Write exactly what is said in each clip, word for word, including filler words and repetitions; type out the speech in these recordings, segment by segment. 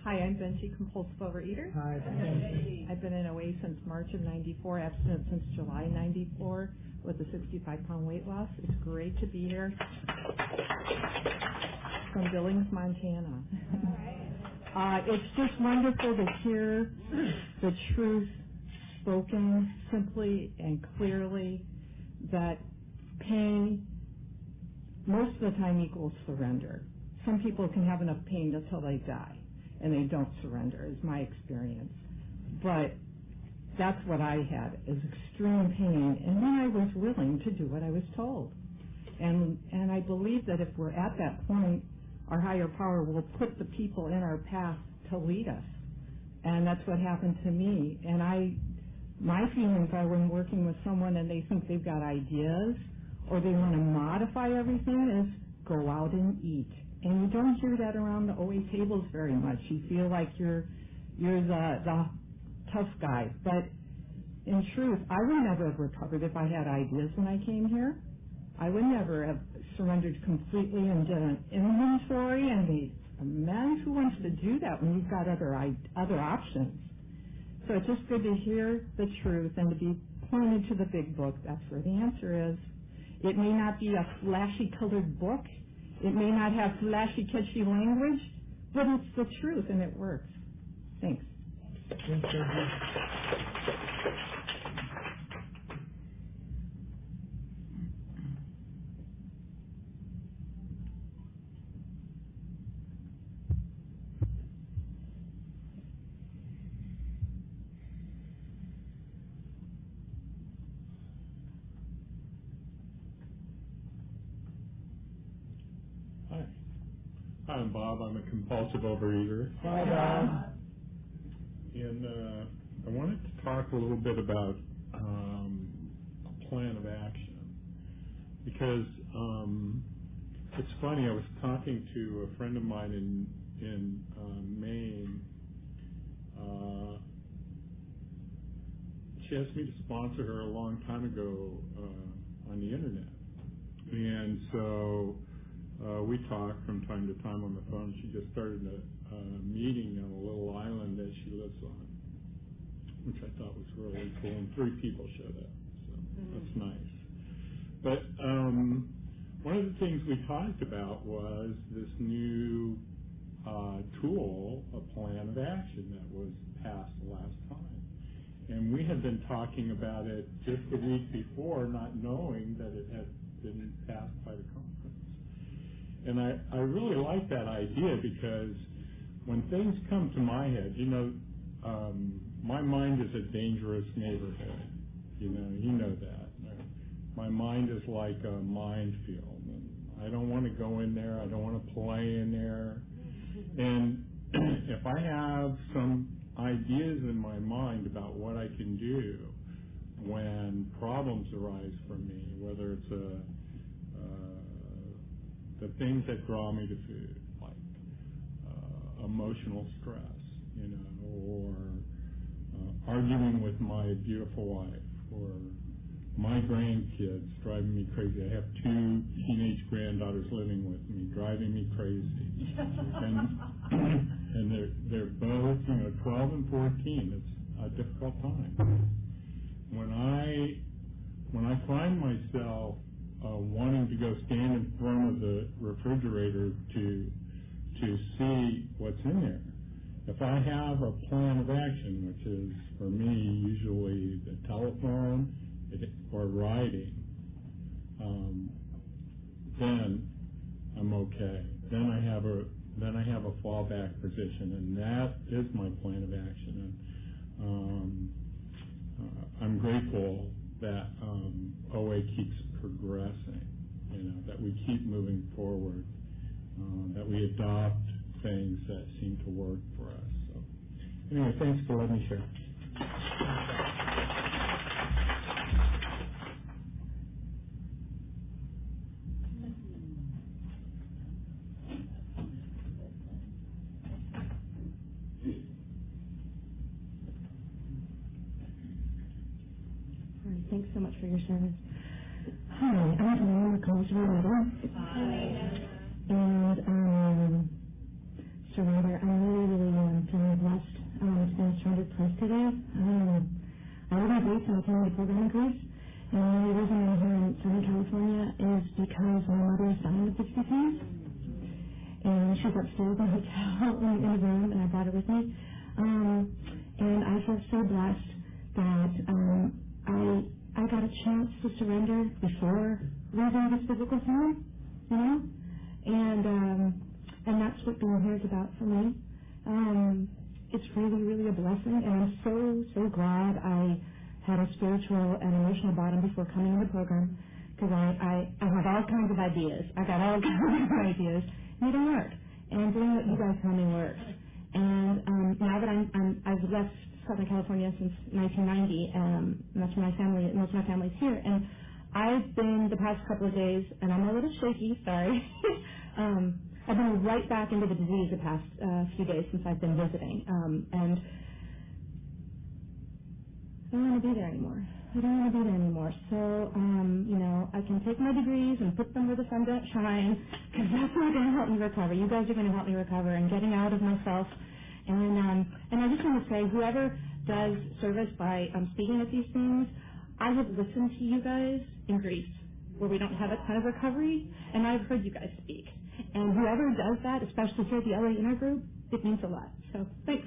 Hi, I'm Benji, compulsive overeater. Hi, Benji. I've been in O A since March of ninety-four, abstinent since July ninety-four with a sixty-five pound weight loss. It's great to be here from Billings, Montana. uh, it's just wonderful to hear the truth spoken simply and clearly, that pain most of the time equals surrender. Some people can have enough pain until they die, and they don't surrender, is my experience. But that's what I had, is extreme pain, and then I was willing to do what I was told. And and I believe that if we're at that point, our higher power will put the people in our path to lead us. And that's what happened to me. And I, my feelings are when working with someone and they think they've got ideas or they want to modify everything is go out and eat. And you don't hear that around the O A tables very much. You feel like you're you're the, the tough guy. But in truth, I would never have recovered if I had ideas when I came here. I would never have surrendered completely and did an inventory and made amends. Who wants to do that when you've got other other options? So it's just good to hear the truth and to be pointed to the big book. That's where the answer is. It may not be a flashy colored book. It may not have flashy, catchy language, but it's the truth and it works. Thanks. Thanks, Hi. Hi, I'm Bob. I'm a compulsive overeater. Hi, Bob. And uh, I wanted to talk a little bit about um, a plan of action. Because um, it's funny, I was talking to a friend of mine in, in uh, Maine. Uh, she asked me to sponsor her a long time ago uh, on the internet. And so Uh, we talk from time to time on the phone. She just started a, a meeting on a little island that she lives on, which I thought was really cool. And three people showed up, so mm-hmm. That's nice. But um, one of the things we talked about was this new uh, tool, a plan of action that was passed last time. And we had been talking about it just the week before, not knowing that it had been passed by the conference. And I, I really like that idea because when things come to my head, you know, um, my mind is a dangerous neighborhood. You know, you know that. My mind is like a minefield. And I don't want to go in there. I don't want to play in there. And if I have some ideas in my mind about what I can do when problems arise for me, whether it's a the things that draw me to food, like uh, emotional stress, you know, or uh, arguing with my beautiful wife, or my grandkids driving me crazy. I have two teenage granddaughters living with me, driving me crazy, and and they're they're both, you know, twelve and fourteen. It's a difficult time. When I when I find myself Uh, wanting to go stand in front of the refrigerator to to see what's in there. If I have a plan of action, which is for me usually the telephone or writing, um, then I'm okay. Then I have a then I have a fallback position, and that is my plan of action. And um, uh, I'm grateful that um, O A keeps progressing, you know, that we keep moving forward, uh, that we adopt things that seem to work for us. So, anyway, thanks for letting me share. Thanks so much for your service. Hi, I'm Diana Collinsville. Hi. And um, Surrender, I'm really, really um, I'm feeling blessed um, to be in a surrendered place today. Um, I live in Greece and I came to the program in Greece. And the only reason I'm here in Southern California is because my mother is dying of disease. And she's upstairs in a hotel in, in the room, and I brought her with me. Um, and I feel so blessed that um, I I got a chance to surrender before leaving this physical form, you know? And um, and that's what being here is about for me. Um, it's really, really a blessing, and I'm so, so glad I had a spiritual and emotional bottom before coming in the program, because I, I, I have all kinds of ideas. I got all kinds of ideas, and they don't work. And doing what you guys tell me works. And um, now that I'm, I'm, I've left Southern California since nineteen ninety, um, and that's where my family, most of my family's here, and I've been the past couple of days, and I'm a little shaky, sorry. um, I've been right back into the disease the past uh, few days since I've been visiting, um, and I don't want to be there anymore. I don't want to be there anymore. So, um, you know, I can take my degrees and put them where the sun don't shine, because that's not going to help me recover. You guys are going to help me recover and getting out of myself. And um, and I just want to say, whoever does service by um, speaking at these things, I have listened to you guys in Greece, where we don't have a ton of recovery, and I've heard you guys speak. And whoever does that, especially here at the L A Inner Group, it means a lot. So, thanks.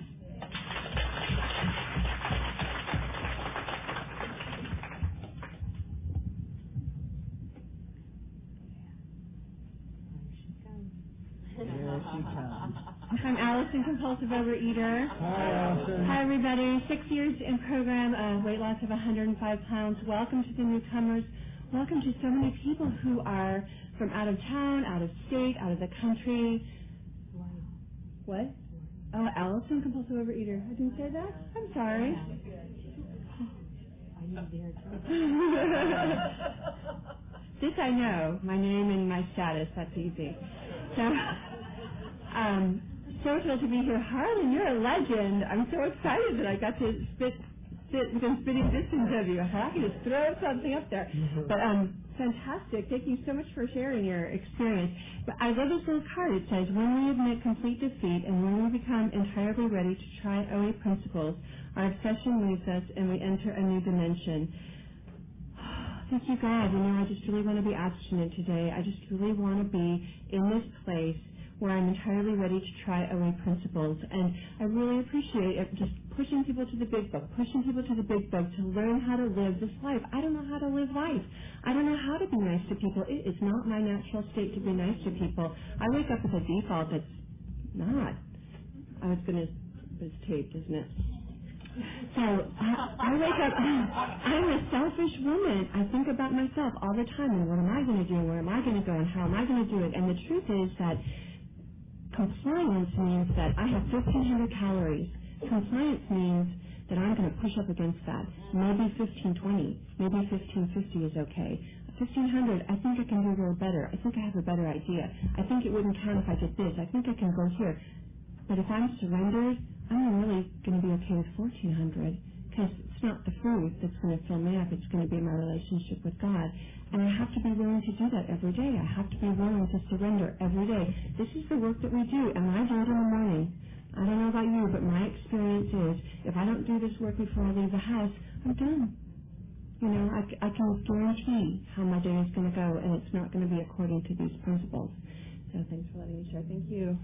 Here she comes. I'm Allison, compulsive overeater. Hi, Allison. Hi, everybody. Six years in program, uh, weight loss of one hundred five pounds. Welcome to the newcomers. Welcome to so many people who are from out of town, out of state, out of the country. Wow. What? Oh, Allison, compulsive overeater. I didn't say that? I'm sorry. I know there. This I know, my name and my status. That's easy. So, um, so thrilled to be here. Harlan, you're a legend. I'm so excited that I got to spit, sit within spitting distance of you. I thought I could just throw something up there. But um, fantastic. Thank you so much for sharing your experience. But I love this little card. It says, when we admit complete defeat and when we become entirely ready to try O A principles, our obsession leaves us and we enter a new dimension. Thank you, God. You know, I just really want to be abstinent today. I just really want to be in this place where I'm entirely ready to try O A principles. And I really appreciate it, just pushing people to the big book, pushing people to the big book to learn how to live this life. I don't know how to live life. I don't know how to be nice to people. It is not my natural state to be nice to people. I wake up with a default that's not. I was going to, it's taped, isn't it? So I, I wake up, I'm a selfish woman. I think about myself all the time, and what am I going to do, and where am I going to go, and how am I going to do it? And the truth is that compliance means that I have fifteen hundred calories. Compliance means that I'm going to push up against that. Maybe fifteen twenty, maybe fifteen fifty is okay. fifteen hundred, I think I can do a little better. I think I have a better idea. I think it wouldn't count if I did this. I think I can go here. But if I'm surrendered, I'm really going to be okay with fourteen hundred, because it's not the food that's going to fill me up. It's going to be my relationship with God. And I have to be willing to do that every day. I have to be willing to surrender every day. This is the work that we do, and I do it in the morning. I don't know about you, but my experience is if I don't do this work before I leave the house, I'm done. You know, I, I can guarantee how my day is going to go, and it's not going to be according to these principles. So thanks for letting me share. Thank you.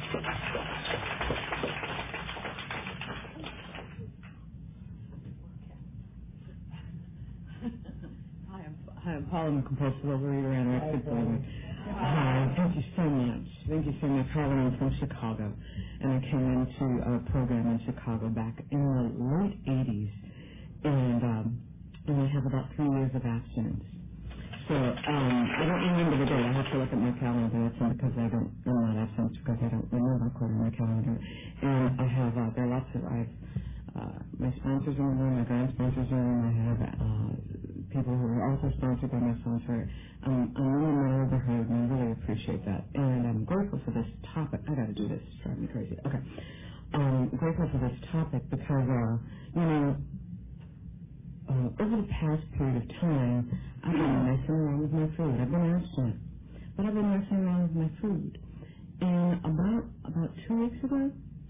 Hi, I'm, hi, I'm Paul. I'm a compulsive overeater and anorexic bully. Hi, thank you so much. Thank you so much. Harlan, I'm from Chicago, and I came into a program in Chicago back in the late eighties, and um, and I have about three years of abstinence. So um, I don't remember the date. I have to look at my calendar. It's not because I don't, I'm not absent, because I don't remember according to my calendar. And I have, uh, there are lots of, I have uh, my sponsors in the room, my grand sponsors in the room. I have uh, people who are also sponsored by my sponsor. Um, I'm really in the neighborhood, and I really appreciate that. And I'm grateful for this topic. I got to do this. It's driving me crazy. Okay. Um, grateful for this topic because, uh, you know, Uh, over the past period of time, I've been messing around with my food. I've been abstinent, but I've been messing around with my food. And about about two weeks ago,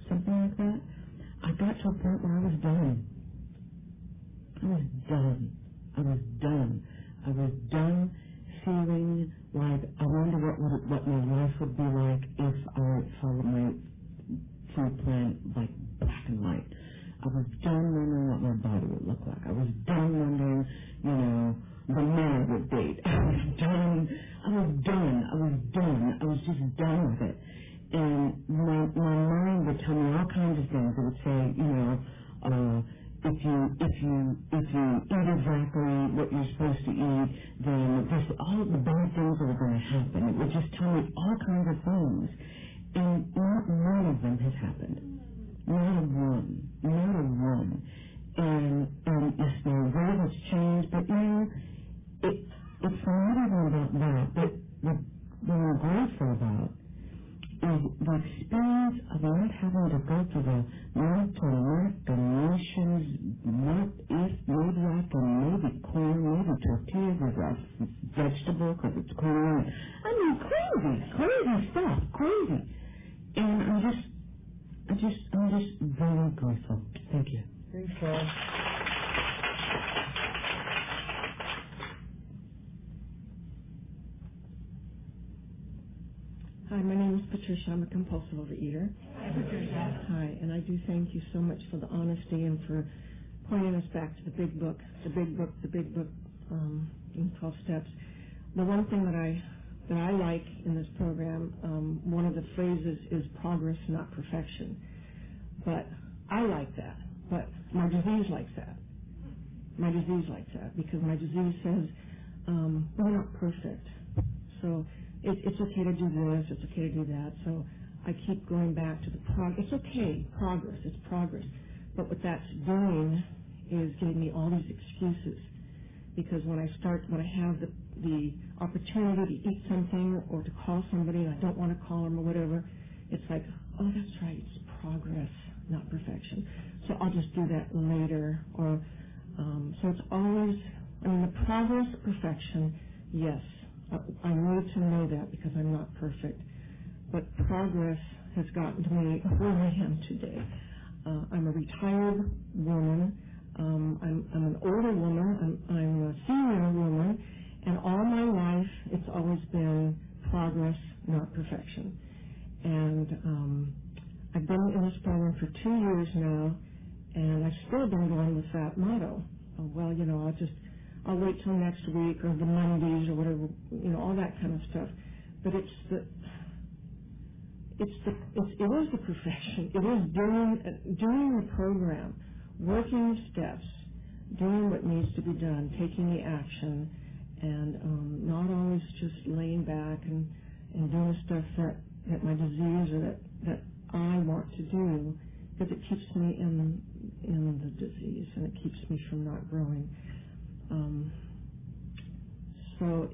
something like that, I got to a point where I was done. I was done. I was done. I was done feeling like I wonder what would, what my life would be like if I followed my food plan like black and white. I was done wondering what my body would look like. I was done wondering, you know, the man I would date. I was done. I was done. I was done. I was just done with it. And my, my mind would tell me all kinds of things. It would say, you know, uh, if you if you if you eat exactly what you're supposed to eat, then this, all the bad things are going to happen. It would just tell me all kinds of things, and not one of them has happened. Not a one. Not a one. And and yes, my world has changed, but you know, it it's not even about that. But what what I'm grateful about is the experience of not having to go to the mental machinations, what if, maybe I can, maybe corn, maybe tortillas is a vegetable because it's corn. I mean, crazy, crazy stuff, crazy. And I'm just, I just, I'm just very grateful. Thank you. Thanks, Paul. Hi, my name is Patricia. I'm a compulsive overeater. Hi, Patricia. Hi, and I do thank you so much for the honesty and for pointing us back to the big book, the big book, the big book um, in twelve steps. The one thing that I that I like in this program, um, one of the phrases is progress, not perfection. But I like that. But my disease likes that. My disease likes that because my disease says um, we're not perfect. So It, it's okay to do this, it's okay to do that. So I keep going back to the progress. It's okay, progress, it's progress. But what that's doing is giving me all these excuses. Because when I start, when I have the, the opportunity to eat something or to call somebody and I don't want to call them or whatever, it's like, oh, that's right, it's progress, not perfection. So I'll just do that later. Or um, so it's always, I mean, the progress, perfection, yes. I need to know that because I'm not perfect. But progress has gotten to me where I am today. Uh, I'm a retired woman. Um, I'm, I'm an older woman. I'm, I'm a senior woman. And all my life, it's always been progress, not perfection. And um, I've been in this program for two years now, and I've still been going with that motto. Oh, well, you know, I'll just I'll wait till next week or the Mondays or whatever, you know, all that kind of stuff. But it's the, it's the, it's, it is the perfection. It is doing, doing the program, working the steps, doing what needs to be done, taking the action, and um, not always just laying back and, and doing stuff that, that my disease or that, that I want to do, because it keeps me in, in the disease and it keeps me from not growing. Um, so,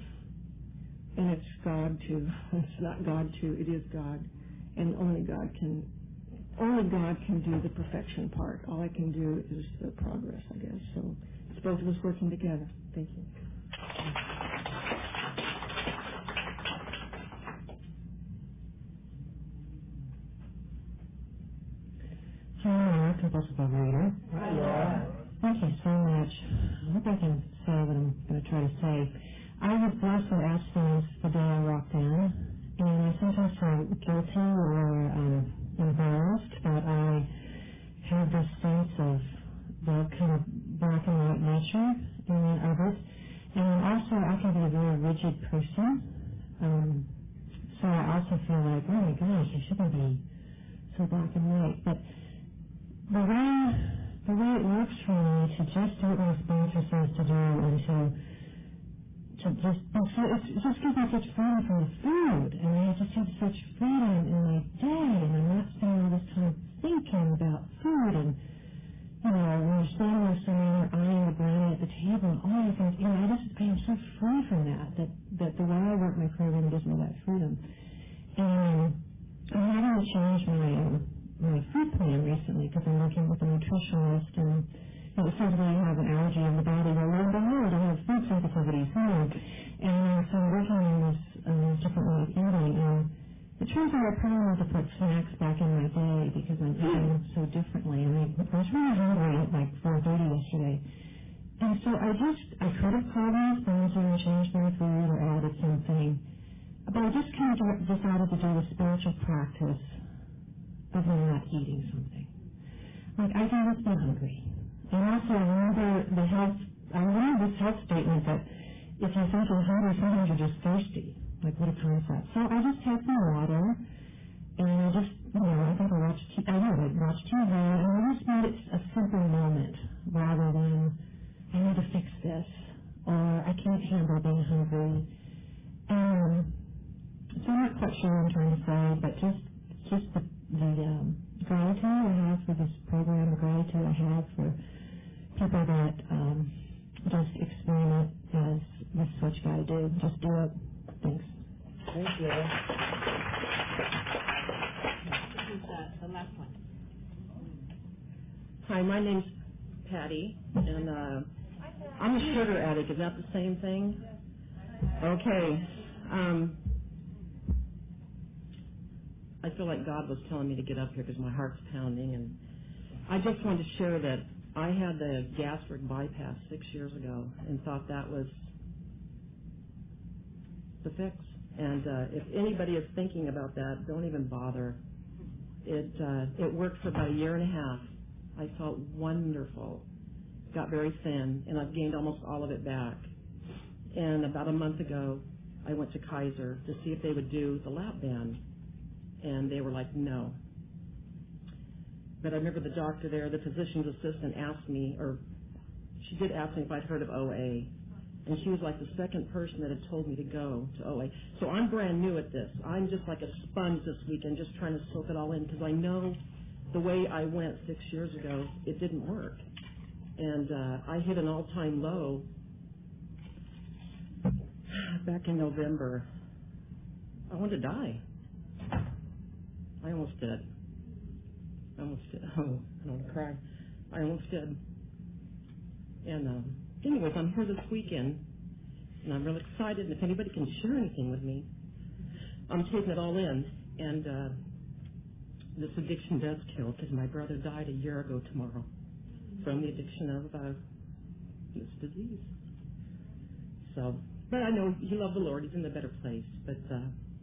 and it's God too. It's not God too. It is God, and only God can. Only God can do the perfection part. All I can do is the progress, I guess. So it's both of us working together. Thank you. Hi, compulsive overeater. Hi, Laura. Thank you so much. I hope I can say what I'm going to try to say. I was blessed with abstinence the day I walked in, and I sometimes feel guilty or um, embarrassed that I have this sense of the kind of black and white nature of it. And also, I can be a very rigid person, um, so I also feel like, oh my gosh, I shouldn't be so black and white. But the way The way it works for me to just do what my sponsor says to do and to to just it's, it just gives me such freedom from the food, and I just have such freedom in my day, and I'm not spending all this time thinking about food and you know when you're standing with someone or eyeing the brownie at the table and all these things. You know, I just I am so free from that. That that the way I work my program gives me that freedom, and I'm having to change my. Um, my food plan recently because I'm working with a nutritionist and you know, it says when I have an allergy in the body, well, lo and behold, I have food sensitivities. Hmm. And uh, so I'm working on this um, different way of eating, and it turns out I probably need to put snacks back in my day because I'm eating so differently. And I, I was really hungry at like four thirty yesterday. And so I just, I could have called my sponsor and changed their food or added something. But I just kind of decided to do the spiritual practice of not eating something. Like, I can just be hungry. And also, I remember the health, I remember this health statement that if you think you're hungry, sometimes you're just thirsty. Like, what a concept. So I just had some water, and I just, you know, I think I watched, T- I know, I watched T V, and I just made it a simple moment rather than, I need to fix this, or I can't handle being hungry. Um, so I'm not quite sure what I'm trying to say, but just, just the, the um, gratitude I have for this program, the gratitude I have for people that um, just experiment as this is what you got to do. Just do it. Thanks. Thank you. Who's uh, the last one? Hi, my name's Patty, and uh, I'm a sugar addict. Is that the same thing? Okay. Um, I feel like God was telling me to get up here because my heart's pounding, and I just wanted to share that I had the gastric bypass six years ago and thought that was the fix. And uh, if anybody is thinking about that, don't even bother. It uh, it worked for about a year and a half. I felt wonderful. Got very thin, and I've gained almost all of it back. And about a month ago, I went to Kaiser to see if they would do the lap band, and they were like, no. But I remember the doctor there, the physician's assistant, asked me, or she did ask me if I'd heard of O A, and she was like the second person that had told me to go to O A. So I'm brand new at this. I'm just like a sponge this weekend, just trying to soak it all in, because I know the way I went six years ago, it didn't work. And uh, I hit an all-time low back in November. I wanted to die. I almost did. I almost did. Oh, I don't want to cry. I almost did. And um, anyways, I'm here this weekend, and I'm really excited. And if anybody can share anything with me, I'm taking it all in. And uh, this addiction does kill, because my brother died a year ago tomorrow from the addiction of uh, this disease. So, but I know he loved the Lord. He's in a better place. But uh,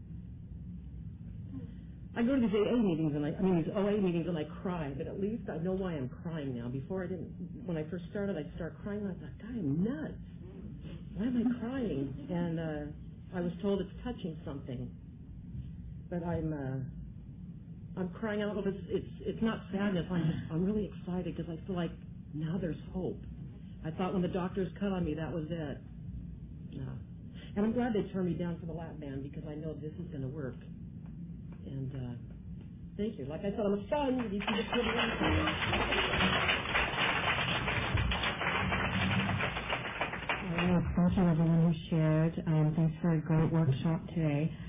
I go to these A A meetings, and I, I mean these O A meetings, and I cry. But at least I know why I'm crying now. Before I didn't. When I first started, I'd start crying. And I thought, God, I'm nuts. Why am I crying? And uh, I was told it's touching something. But I'm. Uh, I'm crying out. It's, it's it's not sadness. I'm just I'm really excited because I feel like now there's hope. I thought when the doctors cut on me, that was it. No. And I'm glad they turned me down for the lap band because I know this is going to work. And uh, thank you. Like I said, I'm a son. You can just give me anything. Thank you, everyone who shared. Um, thanks for a great workshop today.